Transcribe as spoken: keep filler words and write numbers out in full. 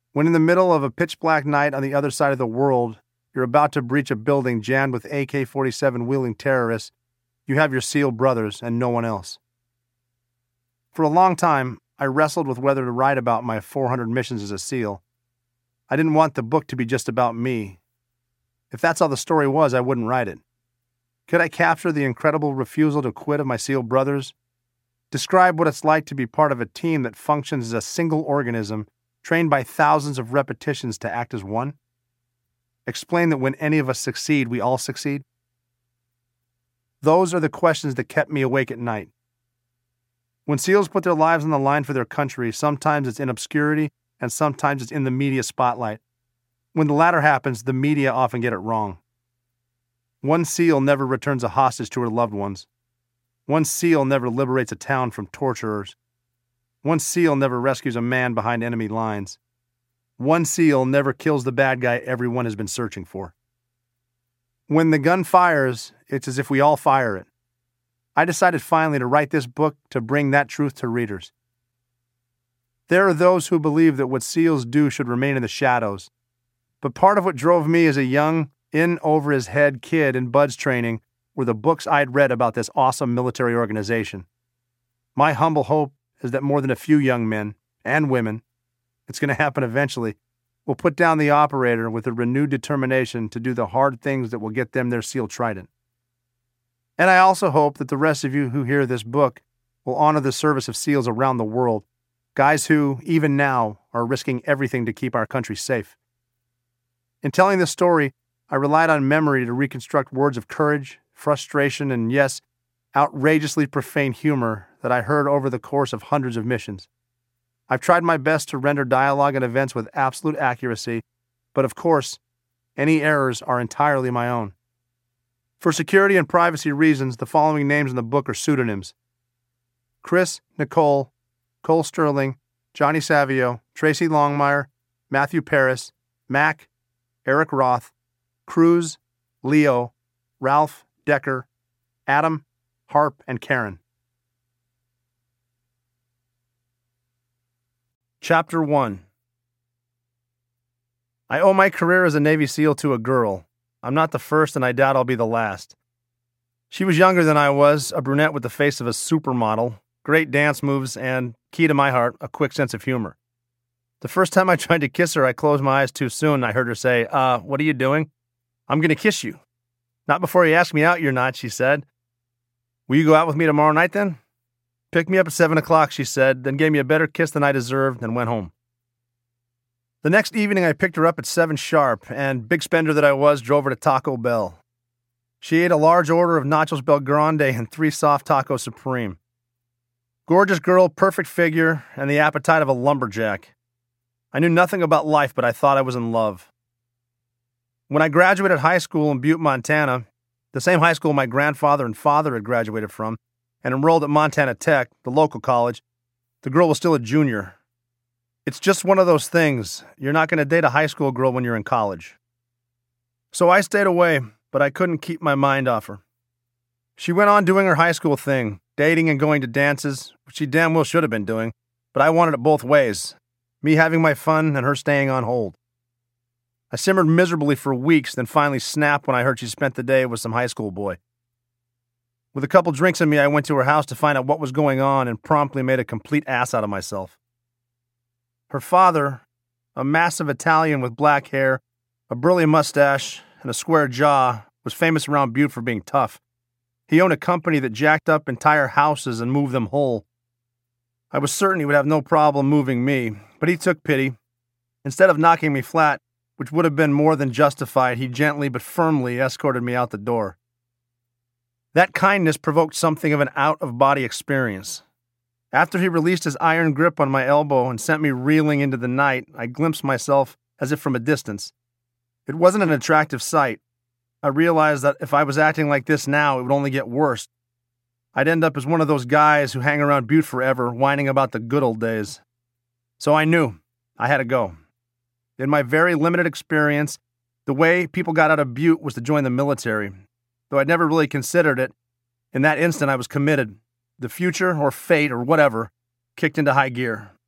When in the middle of a pitch-black night on the other side of the world, you're about to breach a building jammed with A K forty-seven wielding terrorists, you have your SEAL brothers and no one else. For a long time, I wrestled with whether to write about my four hundred missions as a SEAL. I didn't want the book to be just about me. If that's all the story was, I wouldn't write it. Could I capture the incredible refusal to quit of my SEAL brothers? Describe what it's like to be part of a team that functions as a single organism, trained by thousands of repetitions to act as one? Explain that when any of us succeed, we all succeed? Those are the questions that kept me awake at night. When SEALs put their lives on the line for their country, sometimes it's in obscurity and sometimes it's in the media spotlight. When the latter happens, the media often get it wrong. One SEAL never returns a hostage to her loved ones. One SEAL never liberates a town from torturers. One SEAL never rescues a man behind enemy lines. One SEAL never kills the bad guy everyone has been searching for. When the gun fires, it's as if we all fire it. I decided finally to write this book to bring that truth to readers. There are those who believe that what SEALs do should remain in the shadows. But part of what drove me as a young, in-over-his-head kid in Bud's training were the books I'd read about this awesome military organization. My humble hope is that more than a few young men and women, it's going to happen eventually, will put down the operator with a renewed determination to do the hard things that will get them their SEAL trident. And I also hope that the rest of you who hear this book will honor the service of SEALs around the world, guys who, even now, are risking everything to keep our country safe. In telling this story, I relied on memory to reconstruct words of courage, frustration, and yes, outrageously profane humor that I heard over the course of hundreds of missions. I've tried my best to render dialogue and events with absolute accuracy, but of course, any errors are entirely my own. For security and privacy reasons, the following names in the book are pseudonyms: Chris, Nicole, Cole Sterling, Johnny Savio, Tracy Longmire, Matthew Paris, Mac, Eric Roth, Cruz, Leo, Ralph, Decker, Adam, Harp, and Karen. Chapter one. I owe my career as a Navy SEAL to a girl. I'm not the first, and I doubt I'll be the last. She was younger than I was, a brunette with the face of a supermodel, great dance moves, and, key to my heart, a quick sense of humor. The first time I tried to kiss her, I closed my eyes too soon, and I heard her say, uh, what are you doing? I'm going to kiss you. Not before you ask me out, you're not, she said. Will you go out with me tomorrow night then? Pick me up at seven o'clock, she said, then gave me a better kiss than I deserved and went home. The next evening, I picked her up at seven sharp, and, big spender that I was, drove her to Taco Bell. She ate a large order of Nachos Bel Grande and three soft tacos supreme. Gorgeous girl, perfect figure, and the appetite of a lumberjack. I knew nothing about life, but I thought I was in love. When I graduated high school in Butte, Montana, the same high school my grandfather and father had graduated from, and enrolled at Montana Tech, the local college, the girl was still a junior. It's just one of those things. You're not going to date a high school girl when you're in college. So I stayed away, but I couldn't keep my mind off her. She went on doing her high school thing, dating and going to dances, which she damn well should have been doing, but I wanted it both ways, me having my fun and her staying on hold. I simmered miserably for weeks, then finally snapped when I heard she spent the day with some high school boy. With a couple drinks in me, I went to her house to find out what was going on and promptly made a complete ass out of myself. Her father, a massive Italian with black hair, a burly mustache, and a square jaw, was famous around Butte for being tough. He owned a company that jacked up entire houses and moved them whole. I was certain he would have no problem moving me, but he took pity. Instead of knocking me flat, which would have been more than justified, he gently but firmly escorted me out the door. That kindness provoked something of an out-of-body experience. After he released his iron grip on my elbow and sent me reeling into the night, I glimpsed myself as if from a distance. It wasn't an attractive sight. I realized that if I was acting like this now, it would only get worse. I'd end up as one of those guys who hang around Butte forever, whining about the good old days. So I knew I had to go. In my very limited experience, the way people got out of Butte was to join the military. Though I'd never really considered it, in that instant I was committed. The future, or fate, or whatever, kicked into high gear.